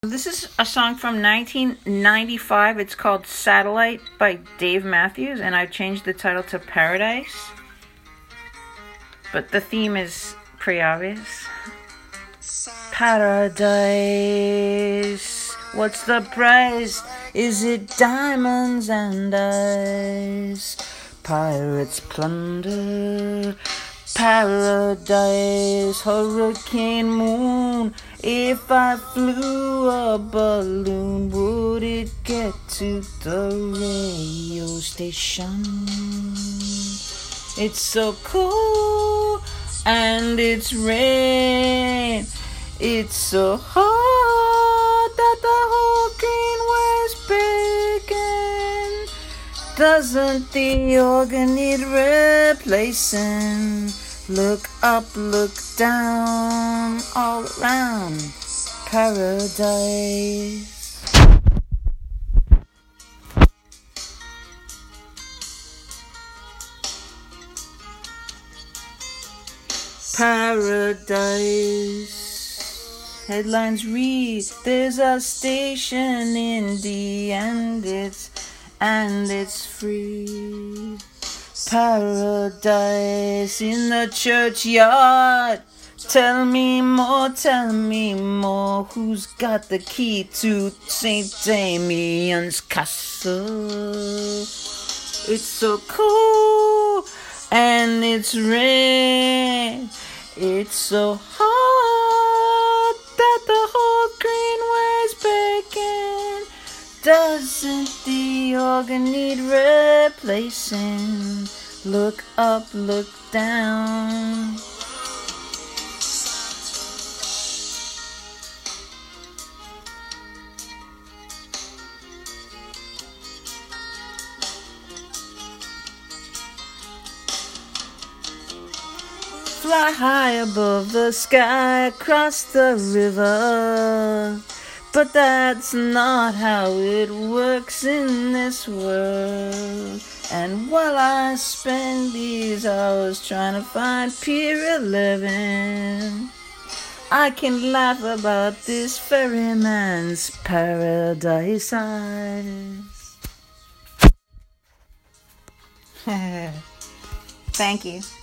This is a song from 1995. It's called Satellite by Dave Matthews, and I've changed the title to Paradise. But the theme is pretty obvious. Paradise, what's the price? Is it diamonds and ice? Pirates plunder paradise, hurricane moon. If I flew a balloon, would it get to the radio station? It's so cool and it's rain. It's so hot that the whole green was breaking. Doesn't the organ need replacing? Look up, look down, all around paradise. Paradise. Headlines read, there's a station in the end, it's free. Paradise in the churchyard. Tell me more, who's got the key to St. Damian's castle? It's so cool and it's rain. It's so hot that the whole greenway's breaking. Doesn't the organ need replacing? Look up, look down. Fly high above the sky, across the river. But that's not how it works in this world. And while I spend these hours trying to find Pier 11, I can laugh about this ferryman's paradise eyes. Thank you.